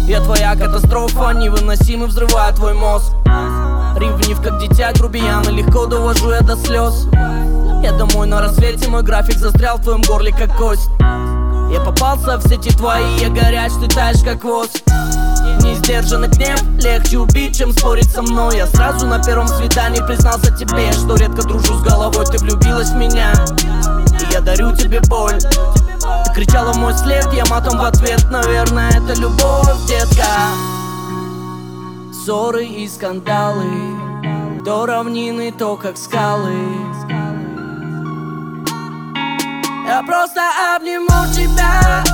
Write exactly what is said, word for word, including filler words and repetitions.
Я твоя катастрофа, невыносимый взрывает твой мозг. Ревнив как дитя, грубиян, и легко довожу я до слез. Я домой на рассвете, мой график застрял в твоем горле как кость. Я попался в сети твои, я горяч, ты таешь как воск. Несдержанный гнев, легче убить, чем спорить со мной. Я сразу на первом свидании признался тебе, что редко дружу с головой, ты влюбилась в меня, и я дарю тебе боль. Ты кричала в мой след, я матом в ответ, наверное, это любовь, детка. Ссоры и скандалы, то равнины, то как скалы. Я просто обниму тебя,